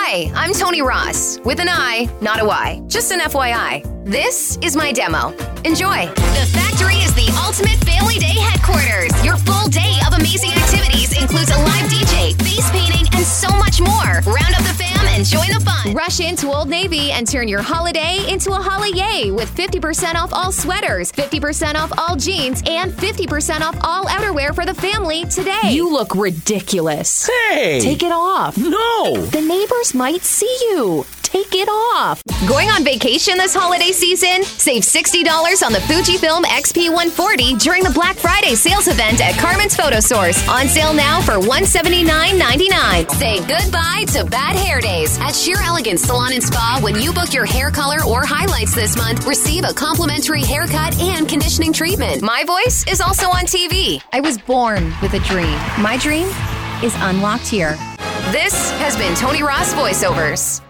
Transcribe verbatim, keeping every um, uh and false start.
Hi, I'm Tony Ross, with an I, not a Y. Just an F Y I. This is my demo. Enjoy. The Factory is the ultimate family day headquarters. Your full day of amazing activities includes a live D J, face painting, and so much more. Round up the fam and join the fun. Rush into Old Navy and turn your holiday into a holiday with fifty percent off all sweaters, fifty percent off all jeans, and fifty percent off all outerwear for the family today. You look ridiculous. Hey! Take it off. No! The neighbors might see you. Take it off. Going on vacation this holiday season? Save sixty dollars on the Fujifilm X P one forty during the Black Friday sales event at Carmen's Photo Source. On sale now for one hundred seventy-nine ninety-nine. Say goodbye to bad hair days at Sheer Elegance Salon and Spa. When you book your hair color or highlights this month, receive a complimentary haircut and conditioning treatment. My voice is also on T V. I was born with a dream. My dream is unlocked here. This has been Tony Ross Voiceovers.